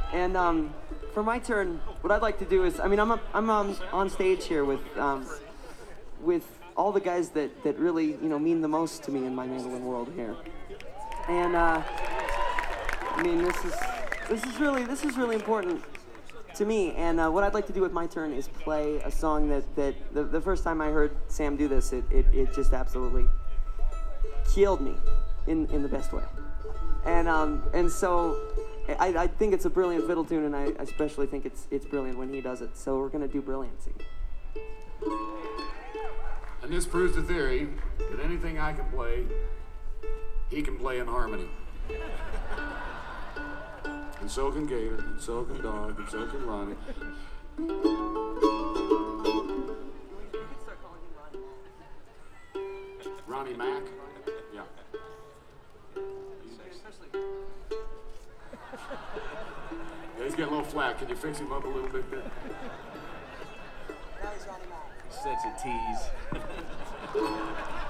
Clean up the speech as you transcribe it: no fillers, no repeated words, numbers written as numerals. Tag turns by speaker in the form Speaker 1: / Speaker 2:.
Speaker 1: And for my turn, what I'd like to do is, I mean, I'm on stage here with all the guys that really, you know, mean the most to me in my mandolin world here. And I mean, this is really important to me. And what I'd like to do with my turn is play a song that the first time I heard Sam do this, it just absolutely killed me in the best way. And so I think it's a brilliant fiddle tune, and I especially think it's brilliant when he does it. So we're gonna do Brilliancy.
Speaker 2: And this proves the theory that anything I can play, he can play in harmony. And so can Gator, and so can Dog, and so can Ronnie. Ronnie Mac? Yeah. Yeah, he's getting a little flat. Can you fix him up a little bit there?
Speaker 3: Such a tease.